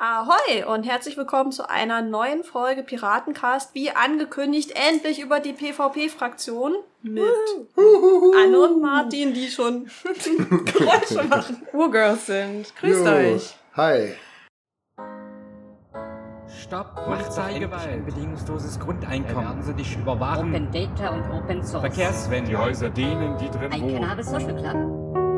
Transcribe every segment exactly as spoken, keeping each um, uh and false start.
Ahoi und herzlich willkommen zu einer neuen Folge Piratencast, wie angekündigt, endlich über die PvP-Fraktion mit Anne und Martin, die schon Geräusche machen. Urgirls sind. Grüßt Jo, euch. Hi. Stopp, Polizeigewalt. Ein bedingungsloses Grundeinkommen. Werden Sie dich überwachen. Open Data und Open Source. Verkehrswende. Die Häuser denen, die drin Ein wohnen. Cannabis Social Club.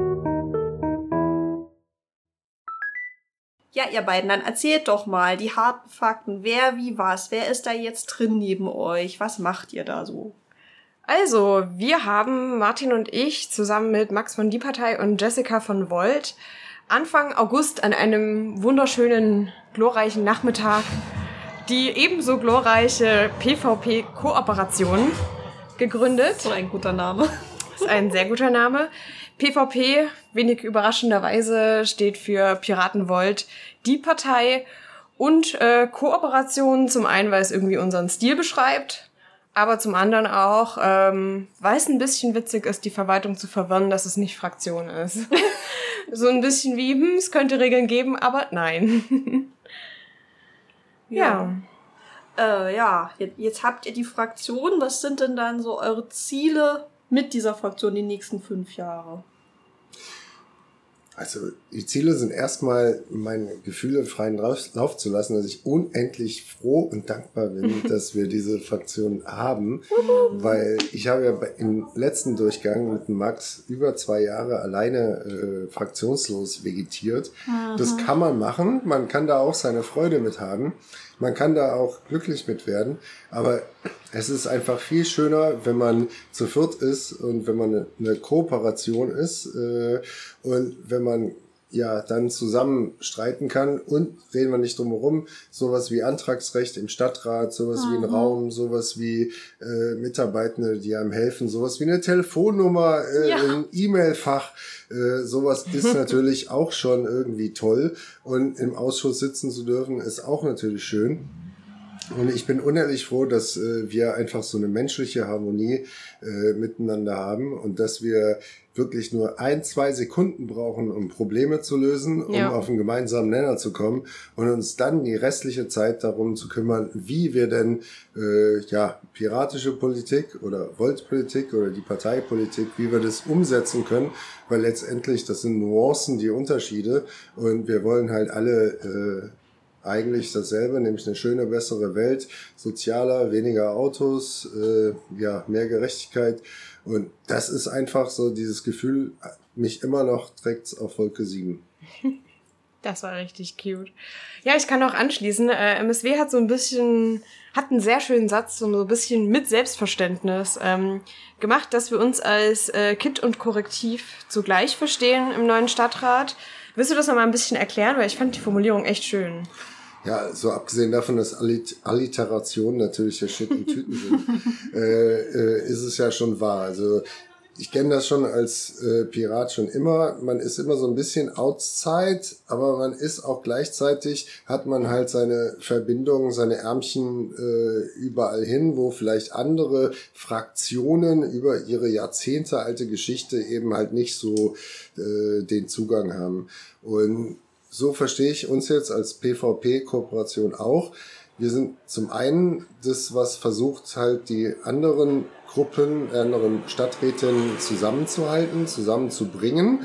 Ja, ihr beiden, dann erzählt doch mal die harten Fakten. Wer, wie, was? Wer ist da jetzt drin neben euch? Was macht ihr da so? Also, wir haben, Martin und ich, zusammen mit Max von Die Partei und Jessica von Volt, Anfang August an einem wunderschönen, glorreichen Nachmittag die ebenso glorreiche PvP-Kooperation gegründet. So ein guter Name. Das ist ein sehr guter Name. PvP, wenig überraschenderweise, steht für Piraten Volt, Die Partei und äh, Kooperation, zum einen, weil es irgendwie unseren Stil beschreibt, aber zum anderen auch, ähm, weil es ein bisschen witzig ist, die Verwaltung zu verwirren, dass es nicht Fraktion ist. So ein bisschen wie, hm, es könnte Regeln geben, aber nein. Ja. Ja. Äh, ja, jetzt, jetzt habt ihr die Fraktion. Was sind denn dann so eure Ziele mit dieser Fraktion die nächsten fünf Jahre? Also die Ziele sind erstmal, meine Gefühle freien Lauf zu lassen, dass ich unendlich froh und dankbar bin, dass wir diese Fraktion haben, weil ich habe ja im letzten Durchgang mit Max über zwei Jahre alleine äh, fraktionslos vegetiert. Aha. Das kann man machen, man kann da auch seine Freude mit haben, man kann da auch glücklich mit werden, aber es ist einfach viel schöner, wenn man zu viert ist und wenn man eine, eine Kooperation ist äh, und wenn man ja dann zusammen streiten kann und reden wir nicht drum herum, sowas wie Antragsrecht im Stadtrat, sowas mhm. wie ein Raum, sowas wie äh, Mitarbeitende, die einem helfen, sowas wie eine Telefonnummer, äh, ja. ein E-Mail-Fach, äh, sowas ist natürlich auch schon irgendwie toll und im Ausschuss sitzen zu dürfen ist auch natürlich schön. Und ich bin unendlich froh, dass äh, wir einfach so eine menschliche Harmonie äh, miteinander haben und dass wir wirklich nur ein, zwei Sekunden brauchen, um Probleme zu lösen, um ja. auf einen gemeinsamen Nenner zu kommen und uns dann die restliche Zeit darum zu kümmern, wie wir denn äh, ja piratische Politik oder Voltpolitik oder die Parteipolitik, wie wir das umsetzen können, weil letztendlich das sind Nuancen, die Unterschiede und wir wollen halt alle äh, eigentlich dasselbe, nämlich eine schöne, bessere Welt, sozialer, weniger Autos, äh, ja, mehr Gerechtigkeit. Und das ist einfach so dieses Gefühl, mich immer noch trägt's auf Wolke sieben. Das war richtig cute. Ja, ich kann auch anschließen. Äh, M S W hat so ein bisschen, hat einen sehr schönen Satz, so ein bisschen mit Selbstverständnis ähm, gemacht, dass wir uns als äh, Kit und Korrektiv zugleich verstehen im neuen Stadtrat. Willst du das noch mal ein bisschen erklären? Weil ich fand die Formulierung echt schön. Ja, so abgesehen davon, dass Allit- Alliterationen natürlich der Shit in Tüten sind, äh, äh, ist es ja schon wahr. Also ich kenne das schon als äh, Pirat schon immer. Man ist immer so ein bisschen outside, aber man ist auch gleichzeitig, hat man halt seine Verbindungen, seine Ärmchen äh, überall hin, wo vielleicht andere Fraktionen über ihre Jahrzehnte alte Geschichte eben halt nicht so äh, den Zugang haben. Und so verstehe ich uns jetzt als PvP-Kooperation auch. Wir sind zum einen das, was versucht halt die anderen Gruppen, anderen Stadträtinnen zusammenzuhalten, zusammenzubringen.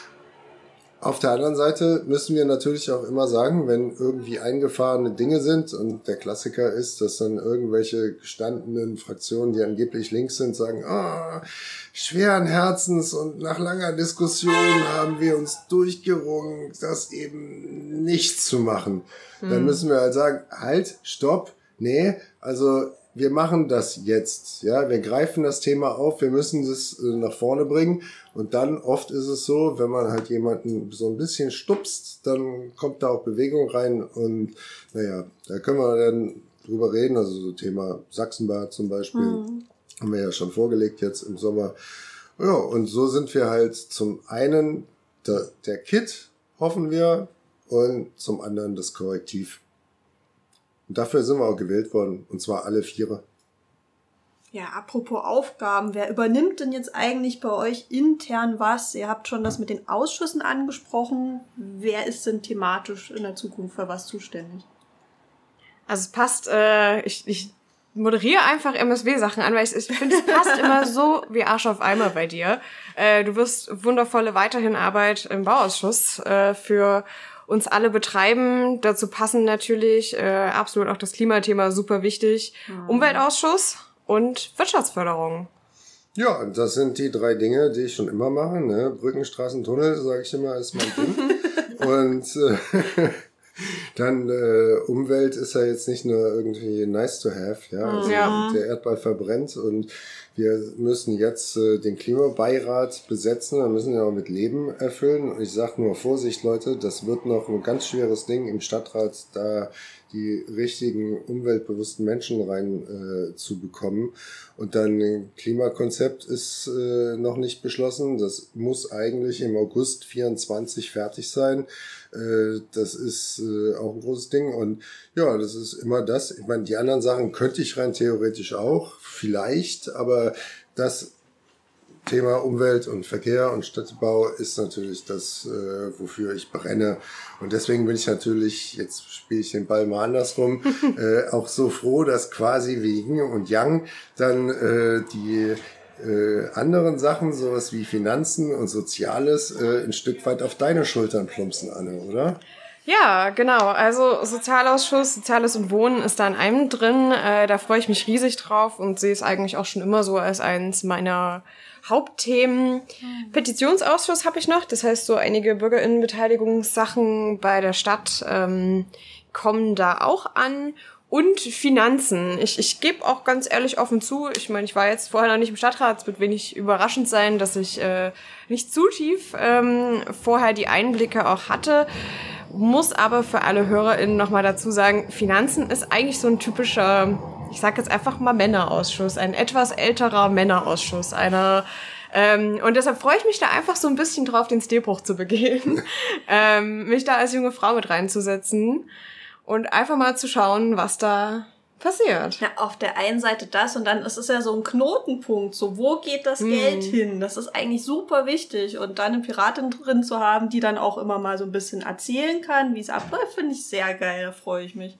Auf der anderen Seite müssen wir natürlich auch immer sagen, wenn irgendwie eingefahrene Dinge sind und der Klassiker ist, dass dann irgendwelche gestandenen Fraktionen, die angeblich links sind, sagen, ah, schweren Herzens und nach langer Diskussion haben wir uns durchgerungen, das eben nicht zu machen. Mhm. Dann müssen wir halt sagen, halt, stopp, nee, also wir machen das jetzt, ja, wir greifen das Thema auf, wir müssen das äh, nach vorne bringen und dann oft ist es so, wenn man halt jemanden so ein bisschen stupst, dann kommt da auch Bewegung rein und naja, da können wir dann drüber reden, also so Thema Sachsenbad zum Beispiel, mhm. haben wir ja schon vorgelegt jetzt im Sommer. Ja, und so sind wir halt zum einen der, der Kit, hoffen wir, und zum anderen das Korrektiv. Und dafür sind wir auch gewählt worden, und zwar alle Vierer. Ja, apropos Aufgaben, wer übernimmt denn jetzt eigentlich bei euch intern was? Ihr habt schon das mit den Ausschüssen angesprochen. Wer ist denn thematisch in der Zukunft für was zuständig? Also es passt, äh, ich, ich moderiere einfach M S W-Sachen an, weil ich, ich finde, es passt immer so wie Arsch auf Eimer bei dir. Äh, du wirst wundervolle weiterhin Arbeit im Bauausschuss äh, für uns alle betreiben. Dazu passen natürlich äh, absolut auch das Klimathema, super wichtig. Mhm. Umweltausschuss und Wirtschaftsförderung. Ja, und das sind die drei Dinge, die ich schon immer mache. Ne? Brücken, Straßen, Tunnel, sage ich immer, ist mein Ding. Und äh, dann äh, Umwelt ist ja jetzt nicht nur irgendwie nice to have. Ja? Also ja. Der Erdball verbrennt und wir müssen jetzt äh, den Klimabeirat besetzen, wir müssen ja auch mit Leben erfüllen. Und ich sage nur Vorsicht, Leute, das wird noch ein ganz schweres Ding im Stadtrat, da die richtigen umweltbewussten Menschen rein äh, zu bekommen. Und dann ein Klimakonzept ist äh, noch nicht beschlossen. Das muss eigentlich im August vierundzwanzig fertig sein. Äh, das ist äh, auch ein großes Ding. Und ja, das ist immer das. Ich meine, die anderen Sachen könnte ich rein theoretisch auch, vielleicht, aber das Thema Umwelt und Verkehr und Städtebau ist natürlich das, äh, wofür ich brenne. Und deswegen bin ich natürlich, jetzt spiele ich den Ball mal andersrum, äh, auch so froh, dass quasi wie Yin und Yang dann äh, die äh, anderen Sachen, sowas wie Finanzen und Soziales, äh, ein Stück weit auf deine Schultern plumpsen, Anne, oder? Ja, genau. Also Sozialausschuss, Soziales und Wohnen ist da in einem drin. Äh, da freue ich mich riesig drauf und sehe es eigentlich auch schon immer so als eins meiner Hauptthemen. Mhm. Petitionsausschuss habe ich noch. Das heißt, so einige BürgerInnenbeteiligungssachen bei der Stadt ähm, kommen da auch an. Und Finanzen. Ich, ich gebe auch ganz ehrlich offen zu, ich meine, ich war jetzt vorher noch nicht im Stadtrat, es wird wenig überraschend sein, dass ich äh, nicht zu tief ähm, vorher die Einblicke auch hatte. Muss aber für alle HörerInnen nochmal dazu sagen, Finanzen ist eigentlich so ein typischer, ich sag jetzt einfach mal Männerausschuss, ein etwas älterer Männerausschuss, einer ähm, und deshalb freue ich mich da einfach so ein bisschen drauf, den Stilbruch zu begehen, ähm, mich da als junge Frau mit reinzusetzen und einfach mal zu schauen, was da passiert. Ja, auf der einen Seite das und dann ist es ja so ein Knotenpunkt, so wo geht das hm. Geld hin? Das ist eigentlich super wichtig und dann eine Piratin drin zu haben, die dann auch immer mal so ein bisschen erzählen kann, wie es abläuft, finde ich sehr geil, da freue ich mich.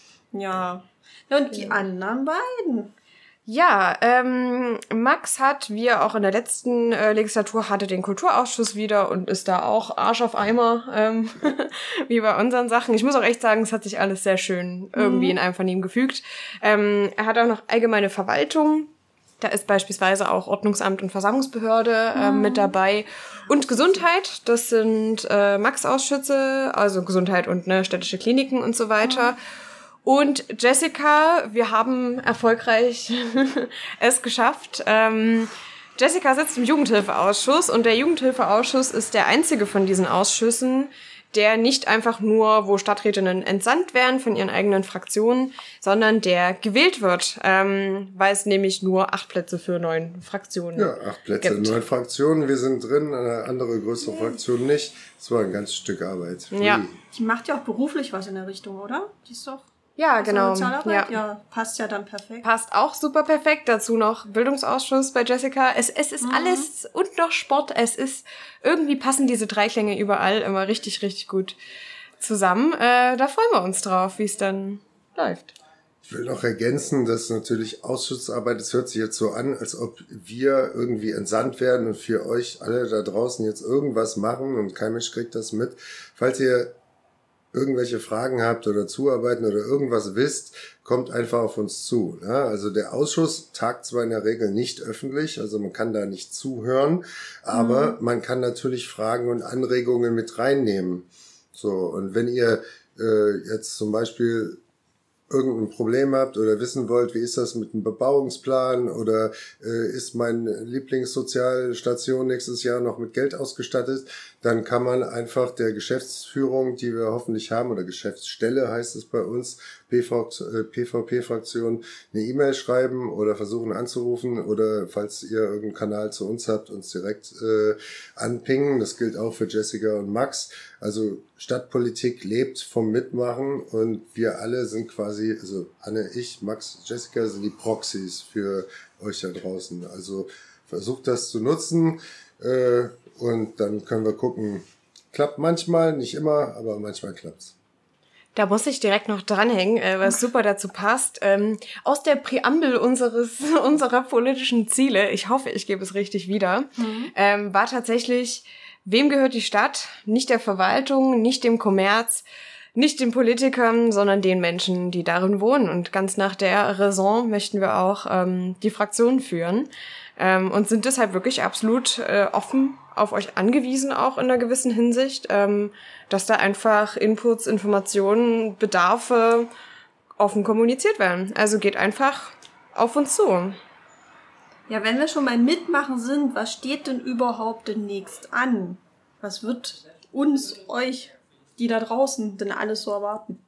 Ja, und die ja. anderen beiden. Ja, ähm, Max hat, wie er auch in der letzten äh, Legislatur hatte, den Kulturausschuss wieder und ist da auch Arsch auf Eimer, ähm, wie bei unseren Sachen. Ich muss auch echt sagen, es hat sich alles sehr schön irgendwie mhm. in einem von ihm gefügt. Ähm, er hat auch noch allgemeine Verwaltung. Da ist beispielsweise auch Ordnungsamt und Versammlungsbehörde äh, mhm. mit dabei. Und Gesundheit, das sind äh, Max-Ausschüsse, also Gesundheit und ne, städtische Kliniken und so weiter. Mhm. Und Jessica, wir haben erfolgreich es geschafft. Ähm, Jessica sitzt im Jugendhilfeausschuss und der Jugendhilfeausschuss ist der einzige von diesen Ausschüssen, der nicht einfach nur, wo Stadträtinnen entsandt werden von ihren eigenen Fraktionen, sondern der gewählt wird, ähm, weil es nämlich nur acht Plätze für neun Fraktionen gibt. Ja, acht Plätze, gibt. neun Fraktionen, wir sind drin, eine andere größere Fraktion nicht. Das war ein ganzes Stück Arbeit. Ja. Die macht ja auch beruflich was in der Richtung, oder? Die ist doch... Ja, genau. Ja. ja, passt ja dann perfekt. Passt auch super perfekt. Dazu noch Bildungsausschuss bei Jessica. Es, es ist mhm. alles und noch Sport. Es ist, irgendwie passen diese drei Klänge überall immer richtig, richtig gut zusammen. Äh, da freuen wir uns drauf, wie es dann läuft. Ich will noch ergänzen, dass natürlich Ausschussarbeit, es hört sich jetzt so an, als ob wir irgendwie entsandt werden und für euch alle da draußen jetzt irgendwas machen und kein Mensch kriegt das mit. Falls ihr irgendwelche Fragen habt oder Zuarbeiten oder irgendwas wisst, kommt einfach auf uns zu. Ja, also der Ausschuss tagt zwar in der Regel nicht öffentlich, also man kann da nicht zuhören, aber mhm. man kann natürlich Fragen und Anregungen mit reinnehmen. So, und wenn ihr äh, jetzt zum Beispiel irgendein Problem habt oder wissen wollt, wie ist das mit einem Bebauungsplan oder äh, ist meine Lieblingssozialstation nächstes Jahr noch mit Geld ausgestattet, dann kann man einfach der Geschäftsführung, die wir hoffentlich haben, oder Geschäftsstelle heißt es bei uns, P V P-Fraktion, eine E-Mail schreiben oder versuchen anzurufen oder falls ihr irgendeinen Kanal zu uns habt, uns direkt äh, anpingen. Das gilt auch für Jessica und Max. Also Stadtpolitik lebt vom Mitmachen und wir alle sind quasi, also Anne, ich, Max, Jessica sind die Proxys für euch da draußen. Also versucht das zu nutzen äh, und dann können wir gucken. Klappt manchmal, nicht immer, aber manchmal klappt's. Da muss ich direkt noch dranhängen, äh, was super dazu passt. Ähm, aus der Präambel unseres unserer politischen Ziele, ich hoffe, ich gebe es richtig wieder, mhm. ähm, war tatsächlich, wem gehört die Stadt? Nicht der Verwaltung, nicht dem Kommerz, nicht den Politikern, sondern den Menschen, die darin wohnen. Und ganz nach der Raison möchten wir auch ähm, die Fraktion führen ähm, und sind deshalb wirklich absolut äh, offen auf euch angewiesen, auch in einer gewissen Hinsicht, ähm, dass da einfach Inputs, Informationen, Bedarfe offen kommuniziert werden. Also geht einfach auf uns zu. Ja, wenn wir schon beim Mitmachen sind, was steht denn überhaupt demnächst an? Was wird uns, euch, die da draußen denn alles so erwarten?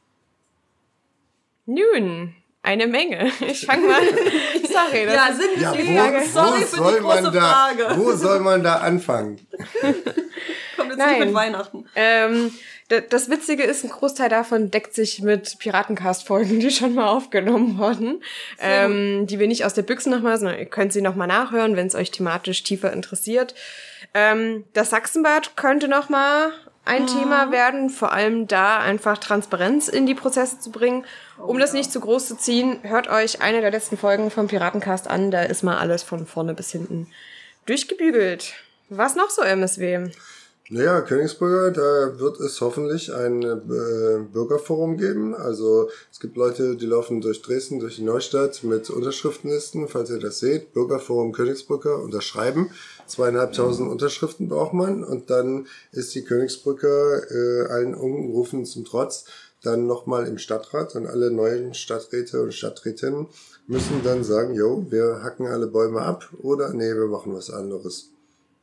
Nun, eine Menge. Ich fange mal. Sorry, das ja, ist sind ja, die wo, Frage. Sorry wo für soll die große man da, Frage. Wo soll man da anfangen? Kommt jetzt Nein. nicht mit Weihnachten. Ähm, d- das Witzige ist, ein Großteil davon deckt sich mit Piratencast-Folgen, die schon mal aufgenommen wurden, ähm, die wir nicht aus der Büchse nochmal, sondern ihr könnt sie nochmal nachhören, wenn es euch thematisch tiefer interessiert. Ähm, das Sachsenbad könnte nochmal ein mhm. Thema werden, vor allem da einfach Transparenz in die Prozesse zu bringen. Um oh, das ja. nicht zu groß zu ziehen, hört euch eine der letzten Folgen vom Piratencast an, da ist mal alles von vorne bis hinten durchgebügelt. Was noch so, M S W? Naja, Königsbrücker, da wird es hoffentlich ein äh, Bürgerforum geben. Also es gibt Leute, die laufen durch Dresden, durch die Neustadt mit Unterschriftenlisten. Falls ihr das seht, Bürgerforum Königsbrücker, unterschreiben. Zweieinhalbtausend mhm. Unterschriften braucht man. Und dann ist die Königsbrücker äh, allen Umrufen zum Trotz dann nochmal im Stadtrat. Und alle neuen Stadträte und Stadträtinnen müssen dann sagen, jo, wir hacken alle Bäume ab oder nee, wir machen was anderes.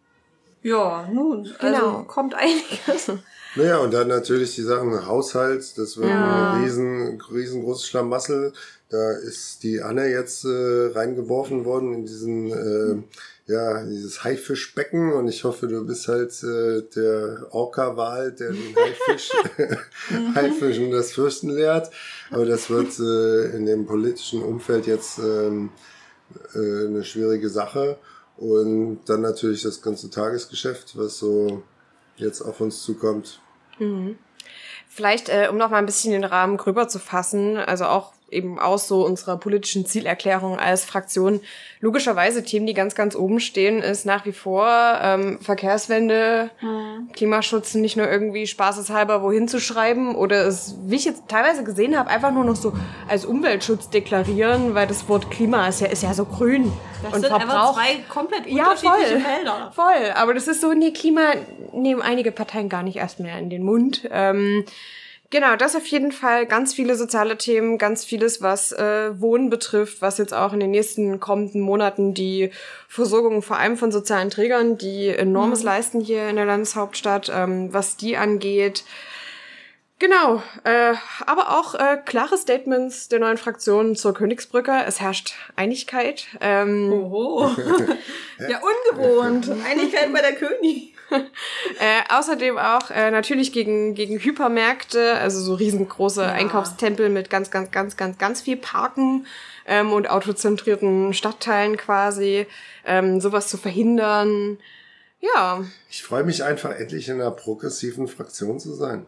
Ja, nun, genau. Also kommt einiges. Naja, und dann natürlich die Sachen Haushalt, das wird ja. ein riesen, riesengroßes Schlamassel. Da ist die Anne jetzt äh, reingeworfen worden in diesen, äh, ja, dieses Haifischbecken und ich hoffe, du bist halt äh, der Orca-Wal, der den Haifisch, Haifischen das Fürchten lehrt. Aber das wird äh, in dem politischen Umfeld jetzt ähm, äh, eine schwierige Sache. Und dann natürlich das ganze Tagesgeschäft, was so jetzt auf uns zukommt. Mhm. Vielleicht, äh, um noch mal ein bisschen den Rahmen gröber zu fassen, also auch eben aus so unserer politischen Zielerklärung als Fraktion, logischerweise Themen, die ganz, ganz oben stehen, ist nach wie vor ähm, Verkehrswende, mhm. Klimaschutz nicht nur irgendwie spaßeshalber wohin zu schreiben oder es, wie ich jetzt teilweise gesehen habe, einfach nur noch so als Umweltschutz deklarieren, weil das Wort Klima ist ja, ist ja so grün. Das und sind Verbrauch. einfach zwei komplett Ja, unterschiedliche voll, Felder. Voll, aber das ist so, nee, Klima nehmen einige Parteien gar nicht erst mehr in den Mund. Ähm, Genau, das auf jeden Fall. Ganz viele soziale Themen, ganz vieles, was äh, Wohnen betrifft, was jetzt auch in den nächsten kommenden Monaten die Versorgung vor allem von sozialen Trägern, die enormes mhm. leisten hier in der Landeshauptstadt, ähm, was die angeht. Genau, äh, aber auch äh, klare Statements der neuen Fraktion zur Königsbrücke. Es herrscht Einigkeit. Ähm, Oho. Ja, ungewohnt. Einigkeit bei der König. äh, außerdem auch äh, natürlich gegen gegen Hypermärkte, also so riesengroße ja. Einkaufstempel mit ganz, ganz, ganz, ganz, ganz viel Parken ähm, und autozentrierten Stadtteilen quasi, ähm, sowas zu verhindern. Ja. Ich freue mich einfach, endlich in einer progressiven Fraktion zu sein.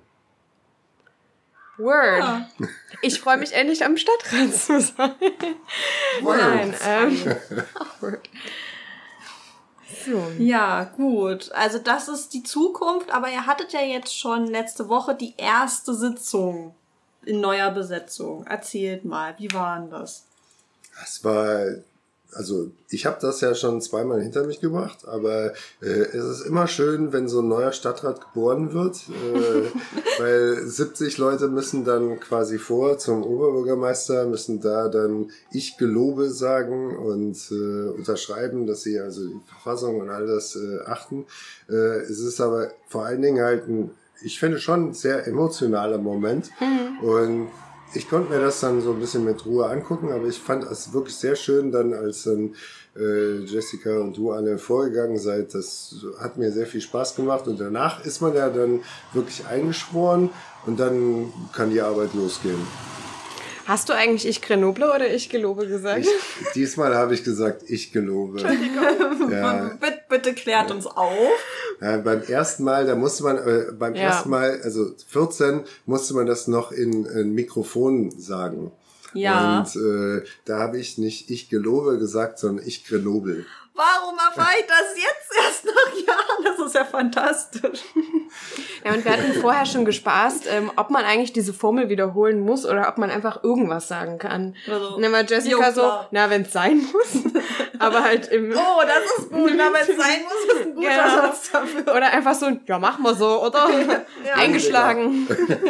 Word. Ja. Ich freue mich endlich am Stadtrat zu sein. Word. Nein, ähm, Word. So. Ja, gut. Also das ist die Zukunft, aber ihr hattet ja jetzt schon letzte Woche die erste Sitzung in neuer Besetzung. Erzählt mal, wie war denn das? Das war, also ich habe das ja schon zweimal hinter mich gebracht, aber äh, es ist immer schön, wenn so ein neuer Stadtrat geboren wird, äh, weil siebzig Leute müssen dann quasi vor zum Oberbürgermeister, müssen da dann ich gelobe sagen und äh, unterschreiben, dass sie also die Verfassung und all das äh, achten. Äh, es ist aber vor allen Dingen halt ein, ich finde schon ein sehr emotionaler Moment mhm. und ich konnte mir das dann so ein bisschen mit Ruhe angucken, aber ich fand es wirklich sehr schön dann, als dann äh, Jessica und du alle vorgegangen seid. Das hat mir sehr viel Spaß gemacht und danach ist man ja dann wirklich eingeschworen und dann kann die Arbeit losgehen. Hast du eigentlich ich Grenoble oder ich gelobe gesagt? Ich, diesmal habe ich gesagt, ich gelobe. Entschuldigung. Ja. Bitte, bitte klärt uns auf. Ja, beim ersten Mal, da musste man, äh, beim Ja. ersten Mal, also vierzehn, musste man das noch in ein Mikrofon sagen. Ja. Und äh, da habe ich nicht ich gelobe gesagt, sondern ich Grenoble. Warum erfahre ich das jetzt erst nach Jahren? Das ist ja fantastisch. Ja, und wir hatten vorher schon gespaßt, ähm, ob man eigentlich diese Formel wiederholen muss oder ob man einfach irgendwas sagen kann. Also, und dann war Jessica jo, so, klar. na, wenn es sein muss. Aber halt im... Oh, das ist gut. Na, wenn es sein muss, ist ein guter Genau. Satz dafür. Oder einfach so, ja, machen wir so, oder? Ja. Eingeschlagen.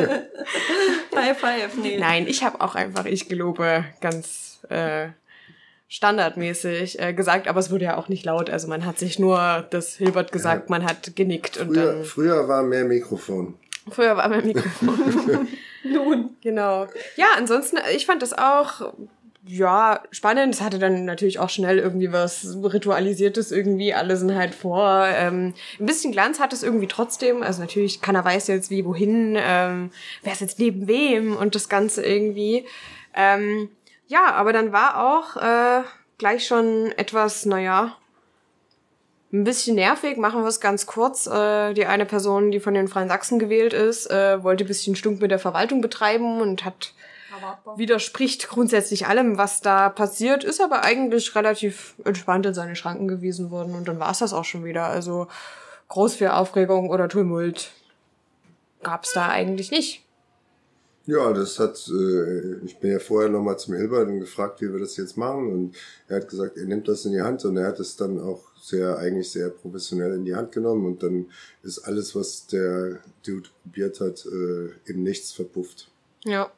High five. Nee. Nein, ich habe auch einfach, ich gelobe, ganz äh, standardmäßig äh, gesagt, aber es wurde ja auch nicht laut. Also man hat sich nur das Hilbert gesagt, man hat genickt und Früher, dann... früher war mehr Mikrofon. Früher war mein Mikrofon. Nun. Genau. Ja, ansonsten, ich fand das auch, ja, spannend. Es hatte dann natürlich auch schnell irgendwie was Ritualisiertes irgendwie. Alle sind halt vor. Ähm, ein bisschen Glanz hat es irgendwie trotzdem. Also natürlich, keiner weiß jetzt wie, wohin, ähm, wer ist jetzt neben wem und das Ganze irgendwie. Ähm, ja, aber dann war auch äh, gleich schon etwas, naja, ein bisschen nervig, machen wir es ganz kurz. Äh, die eine Person, die von den Freien Sachsen gewählt ist, äh, wollte ein bisschen Stunk mit der Verwaltung betreiben und hat widerspricht grundsätzlich allem, was da passiert, ist aber eigentlich relativ entspannt in seine Schranken gewiesen worden und dann war es das auch schon wieder. Also groß viel Aufregung oder Tumult gab's da eigentlich nicht. Ja, das hat, äh, ich bin ja vorher nochmal zum Hilbert und gefragt, wie wir das jetzt machen und er hat gesagt, er nimmt das in die Hand und er hat es dann auch sehr, eigentlich sehr professionell in die Hand genommen und dann ist alles, was der Dude probiert hat, äh, im Nichts verpufft. Ja.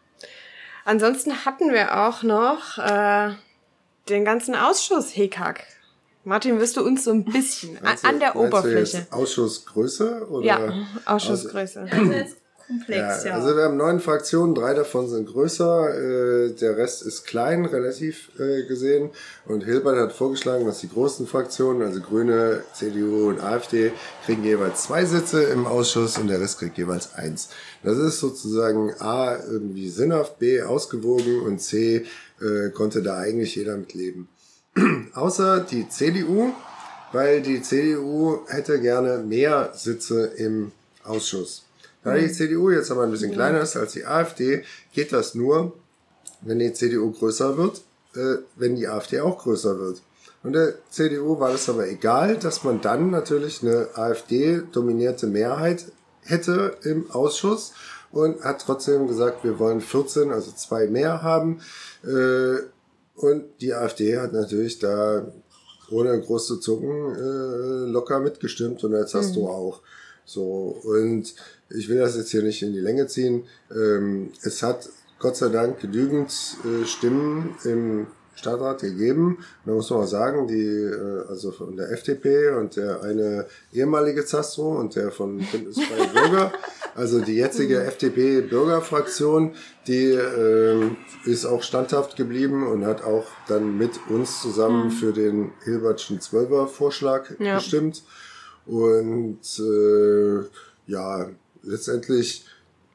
Ansonsten hatten wir auch noch äh, den ganzen Ausschuss-Hickhack. Martin, wirst du uns so ein bisschen an, Meinst du- an der meinst du Oberfläche? jetzt Ausschussgröße? Oder? Ja, Ausschussgröße. Also jetzt komplex, Ja, ja. also wir haben neun Fraktionen, drei davon sind größer, äh, der Rest ist klein, relativ äh, gesehen. Und Hilbert hat vorgeschlagen, dass die großen Fraktionen, also Grüne, C D U und AfD, kriegen jeweils zwei Sitze im Ausschuss und der Rest kriegt jeweils eins. Das ist sozusagen A, irgendwie sinnhaft, B, ausgewogen und C, äh, konnte da eigentlich jeder mit leben. Außer die C D U, weil die C D U hätte gerne mehr Sitze im Ausschuss. Da die C D U jetzt aber ein bisschen kleiner ist als die AfD, geht das nur, wenn die C D U größer wird, äh, wenn die AfD auch größer wird. Und der C D U war das aber egal, dass man dann natürlich eine AfD-dominierte Mehrheit hätte im Ausschuss und hat trotzdem gesagt, wir wollen vierzehn, also zwei mehr haben. Äh, und die AfD hat natürlich da, ohne groß zu zucken, äh, locker mitgestimmt und jetzt hast mhm. du auch. So, und ich will das jetzt hier nicht in die Länge ziehen. Ähm, es hat Gott sei Dank genügend äh, Stimmen im Stadtrat gegeben. Da muss man auch sagen, die, äh, also von der F D P und der eine ehemalige Zastro und der von Bündnis Freie Bürger, also die jetzige F D P-Bürgerfraktion, die äh, ist auch standhaft geblieben und hat auch dann mit uns zusammen für den Hilbertschen Zwölfer-Vorschlag Ja. gestimmt. Und äh, ja, letztendlich,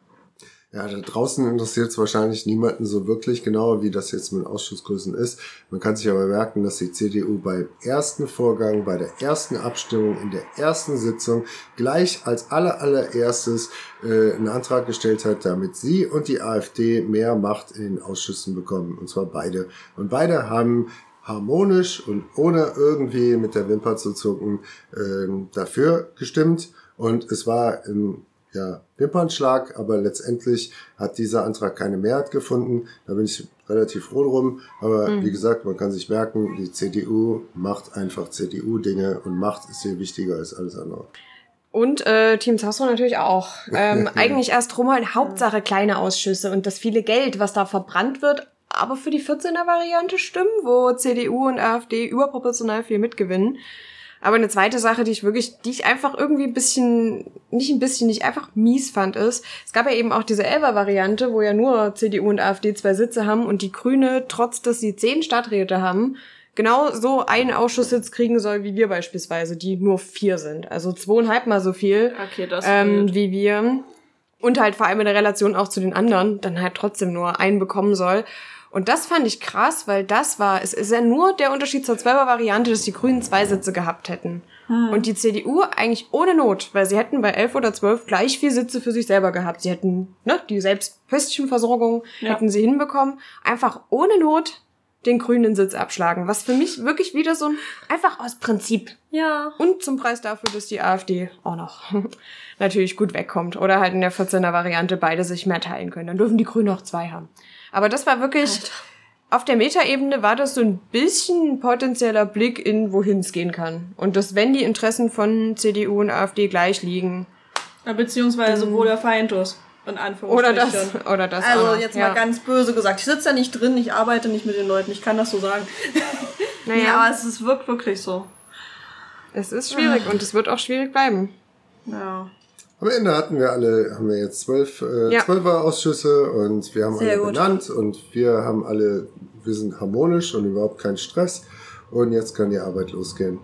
ja, da draußen interessiert es wahrscheinlich niemanden so wirklich genau, wie das jetzt mit Ausschussgrößen ist. Man kann sich aber merken, dass die C D U beim ersten Vorgang, bei der ersten Abstimmung, in der ersten Sitzung gleich als aller allererstes äh, einen Antrag gestellt hat, damit sie und die AfD mehr Macht in den Ausschüssen bekommen. Und zwar beide. Und beide haben harmonisch und ohne irgendwie mit der Wimper zu zucken äh, dafür gestimmt. Und es war ein ja, Wimpernschlag, aber letztendlich hat dieser Antrag keine Mehrheit gefunden. Da bin ich relativ froh drum. Aber mhm. wie gesagt, man kann sich merken, die C D U macht einfach C D U-Dinge und Macht ist viel wichtiger als alles andere. Und äh, Team Sasso natürlich auch. Ähm, eigentlich erst rumholen, Hauptsache kleine Ausschüsse und das viele Geld, was da verbrannt wird, aber für die vierzehner Variante stimmen, wo C D U und AfD überproportional viel mitgewinnen. Aber eine zweite Sache, die ich wirklich, die ich einfach irgendwie ein bisschen, nicht ein bisschen, nicht einfach mies fand, ist, es gab ja eben auch diese Elfer-Variante, wo ja nur C D U und AfD zwei Sitze haben und die Grüne, trotz dass sie zehn Stadträte haben, genau so einen Ausschusssitz kriegen soll wie wir beispielsweise, die nur vier sind. Also zweieinhalb mal so viel Okay, das ist ähm, blöd. wie wir. Und halt vor allem in der Relation auch zu den anderen, dann halt trotzdem nur einen bekommen soll. Und das fand ich krass, weil das war, es ist ja nur der Unterschied zur Zwölfer-Variante, dass die Grünen zwei Sitze gehabt hätten. Hm. Und die C D U eigentlich ohne Not, weil sie hätten bei elf oder zwölf gleich vier Sitze für sich selber gehabt. Sie hätten, ne, die Selbstpöstchenversorgung Ja. hätten sie hinbekommen. Einfach ohne Not den grünen Sitz abschlagen. Was für mich wirklich wieder so ein, einfach aus Prinzip. Ja. Und zum Preis dafür, dass die AfD auch noch natürlich gut wegkommt. Oder halt in der vierzehner-Variante beide sich mehr teilen können. Dann dürfen die Grünen auch zwei haben. Aber das war wirklich, Alter. auf der Metaebene war das so ein bisschen ein potenzieller Blick in, wohin es gehen kann. Und dass, wenn die Interessen von C D U und AfD gleich liegen. Ja, beziehungsweise wo der Feind ist, in Oder Anführungsstrichen. das, oder das auch Also noch. jetzt ja. mal ganz böse gesagt. Ich sitze da nicht drin, ich arbeite nicht mit den Leuten, ich kann das so sagen. Naja. Nee, aber es ist wirklich, wirklich so. Es ist schwierig und es wird auch schwierig bleiben. Ja. Am Ende hatten wir alle, haben wir jetzt zwölf, äh, Ja. zwölfer Ausschüsse und wir haben Sehr alle gut. benannt und wir haben alle, wir sind harmonisch und überhaupt kein Stress und jetzt kann die Arbeit losgehen.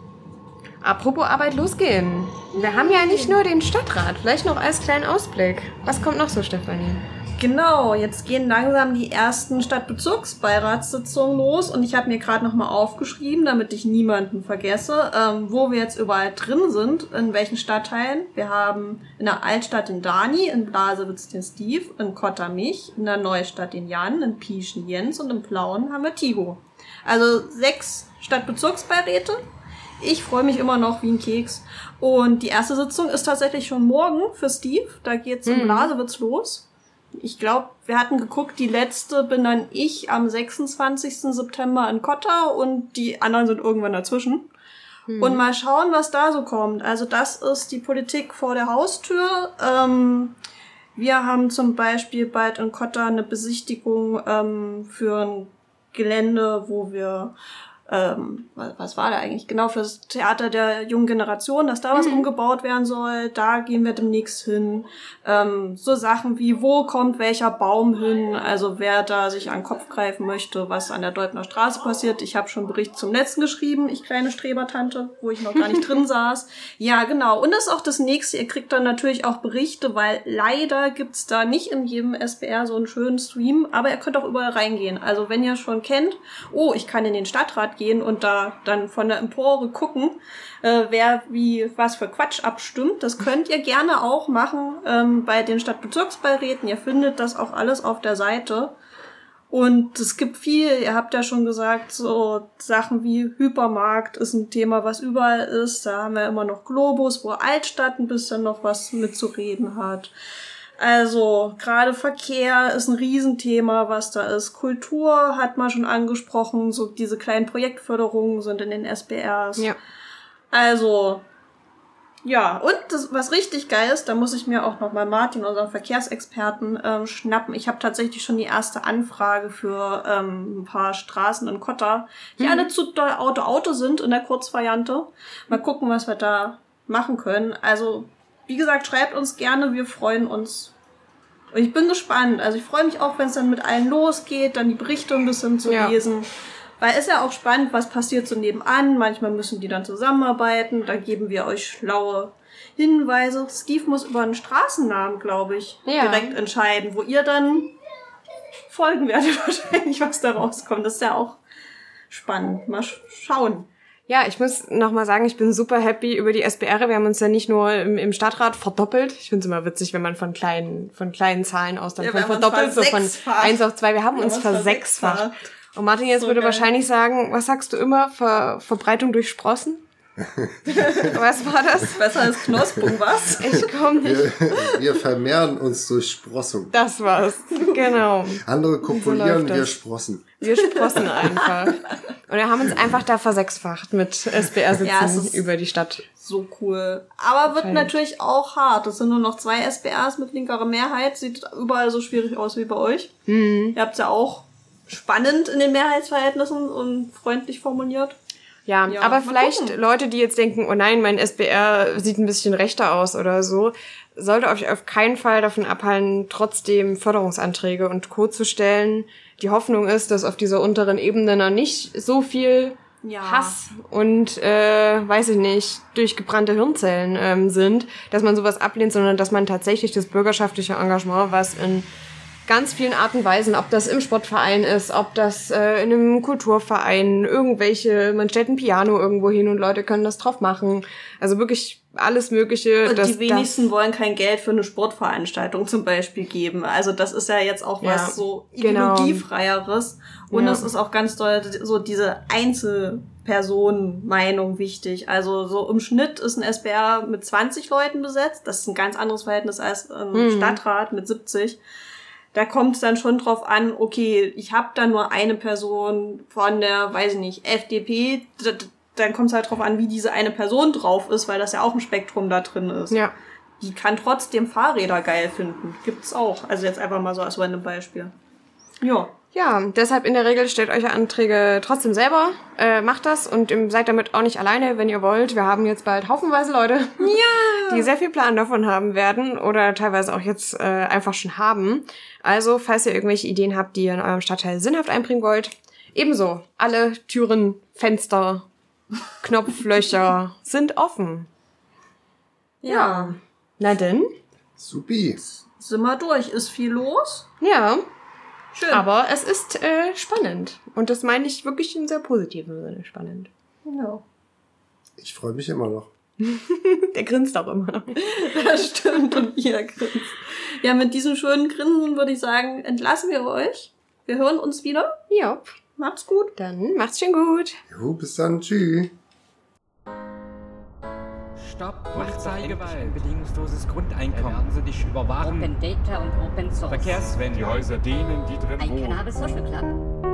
Apropos Arbeit losgehen. Wir haben ja nicht nur den Stadtrat, vielleicht noch als kleinen Ausblick. Was kommt noch so, Stefanie? Genau, jetzt gehen langsam die ersten Stadtbezirksbeiratssitzungen los und ich habe mir gerade nochmal aufgeschrieben, damit ich niemanden vergesse, ähm, wo wir jetzt überall drin sind, in welchen Stadtteilen. Wir haben in der Altstadt den Dani, in Blasewitz den Steve, in Kotter mich, in der Neustadt den Jan, in Pieschen Jens und in Plauen haben wir Tigo. Also sechs Stadtbezirksbeiräte. Ich freue mich immer noch wie ein Keks. Und die erste Sitzung ist tatsächlich schon morgen für Steve. Da geht's in Blasewitz los. Ich glaube, wir hatten geguckt, die letzte bin dann ich am sechsundzwanzigsten September in Kotter und die anderen sind irgendwann dazwischen. Hm. Und mal schauen, was da so kommt. Also das ist die Politik vor der Haustür. Ähm, wir haben zum Beispiel bald in Kotter eine Besichtigung ähm, für ein Gelände, wo wir Ähm, was, was war da eigentlich? Genau, für das Theater der jungen Generation, dass da was Mhm. umgebaut werden soll. Da gehen wir demnächst hin. Ähm, so Sachen wie, wo kommt welcher Baum hin? Also wer da sich an den Kopf greifen möchte, was an der Deutner Straße passiert. Ich habe schon einen Bericht zum Letzten geschrieben, ich kleine Strebertante, wo ich noch gar nicht drin saß. Ja, genau. Und das ist auch das Nächste. Ihr kriegt dann natürlich auch Berichte, weil leider gibt's da nicht in jedem S B R so einen schönen Stream, aber ihr könnt auch überall reingehen. Also wenn ihr schon kennt, oh, ich kann in den Stadtrat gehen und da dann von der Empore gucken, äh, wer wie was für Quatsch abstimmt. Das könnt ihr gerne auch machen ähm, bei den Stadtbezirksbeiräten. Ihr findet das auch alles auf der Seite. Und es gibt viel, ihr habt ja schon gesagt, so Sachen wie Hypermarkt ist ein Thema, was überall ist. Da haben wir immer noch Globus, wo Altstadt ein bisschen noch was mitzureden hat. Also gerade Verkehr ist ein Riesenthema, was da ist. Kultur hat man schon angesprochen, so diese kleinen Projektförderungen sind in den S B Rs. Ja. Also, ja, und das, was richtig geil ist, da muss ich mir auch nochmal Martin, unseren Verkehrsexperten, ähm, schnappen. Ich habe tatsächlich schon die erste Anfrage für ähm, ein paar Straßen in Kotter, die Mhm. alle zu doll Auto-Auto sind in der Kurzvariante. Mal gucken, was wir da machen können. Also, wie gesagt, schreibt uns gerne, wir freuen uns. Und ich bin gespannt. Also ich freue mich auch, wenn es dann mit allen losgeht, dann die Berichte ein bisschen zu Ja. lesen. Weil ist ja auch spannend, was passiert so nebenan. Manchmal müssen die dann zusammenarbeiten. Da geben wir euch schlaue Hinweise. Steve muss über einen Straßennamen, glaube ich, Ja. direkt entscheiden, wo ihr dann folgen werdet wahrscheinlich, was da rauskommt. Das ist ja auch spannend. Mal sch- schauen. Ja, ich muss noch mal sagen, ich bin super happy über die S B R. Wir haben uns ja nicht nur im, im Stadtrat verdoppelt. Ich finde es immer witzig, wenn man von kleinen, von kleinen Zahlen aus dann Ja, von wir haben uns verdoppelt, so von versechsfacht. eins auf zwei. Wir haben Wir uns haben uns versechsfacht. versechsfacht. Und Martin jetzt So würde geil. wahrscheinlich sagen, was sagst du immer? Ver, Verbreitung durch Sprossen? Was war das? Besser als Knospung, was? Ich komme nicht. Wir, wir vermehren uns durch Sprossung. Das war's. Genau. Andere kopulieren, läuft wir das. sprossen. Wir sprossen einfach. Und wir haben uns einfach da versechsfacht mit S B R-Sitzen Ja, es ist- über die Stadt. So cool. Aber wird Wahrscheinlich. natürlich auch hart. Es sind nur noch zwei S B Rs mit linkerer Mehrheit. Sieht überall so schwierig aus wie bei euch. Mhm. Ihr habt's ja auch spannend in den Mehrheitsverhältnissen und freundlich formuliert. Ja, Ja, aber mal vielleicht gucken. Leute, die jetzt denken, oh nein, mein S B R sieht ein bisschen rechter aus oder so, sollte euch auf keinen Fall davon abhalten, trotzdem Förderungsanträge und Co. zu stellen. Die Hoffnung ist, dass auf dieser unteren Ebene noch nicht so viel Ja. Hass und, äh, weiß ich nicht, durchgebrannte Hirnzellen ähm, sind, dass man sowas ablehnt, sondern dass man tatsächlich das bürgerschaftliche Engagement, was in ganz vielen Arten und Weisen, ob das im Sportverein ist, ob das äh, in einem Kulturverein, irgendwelche, man stellt ein Piano irgendwo hin und Leute können das drauf machen. Also wirklich alles Mögliche. Und dass die wenigsten das, wollen kein Geld für eine Sportveranstaltung zum Beispiel geben. Also das ist ja jetzt auch Ja, was so genau. ideologiefreieres. Und Ja. es ist auch ganz doll so diese Einzelpersonen-Meinung wichtig. Also so im Schnitt ist ein S B R mit zwanzig Leuten besetzt. Das ist ein ganz anderes Verhältnis als ein Mhm. Stadtrat mit siebzig. Da kommt es dann schon drauf an, okay, ich habe da nur eine Person von der, weiß ich nicht, F D P, d- d- dann kommt es halt drauf an, wie diese eine Person drauf ist, weil das ja auch ein Spektrum da drin ist. ja. Die kann trotzdem Fahrräder geil finden. Gibt's auch. Also jetzt einfach mal so als random Beispiel. Ja. Ja, deshalb in der Regel stellt euch Anträge trotzdem selber, äh, macht das und ähm, seid damit auch nicht alleine, wenn ihr wollt. Wir haben jetzt bald haufenweise Leute, ja. die sehr viel Plan davon haben werden oder teilweise auch jetzt äh, einfach schon haben. Also, falls ihr irgendwelche Ideen habt, die ihr in eurem Stadtteil sinnhaft einbringen wollt, ebenso. Alle Türen, Fenster, Knopflöcher sind offen. Ja. Na denn? Supi. Sind wir durch. Ist viel los? Ja, Schön. aber es ist äh, spannend. Und das meine ich wirklich in sehr positiven Sinne spannend. Ja. Ich freue mich immer noch. Der grinst auch immer. Das stimmt. Und ihr grinst. Ja, mit diesem schönen Grinsen würde ich sagen, entlassen wir euch. Wir hören uns wieder. Ja, Macht's gut. dann macht's schon gut. Jo, bis dann. Tschüss. Stopp, Polizeigewalt, bedingungsloses Grundeinkommen. Erwerben Sie dich überwachen. Open Data und Open Source. Verkehrswende. Die Häuser denen, die drin Ein wohnen. Cannabis Social Club.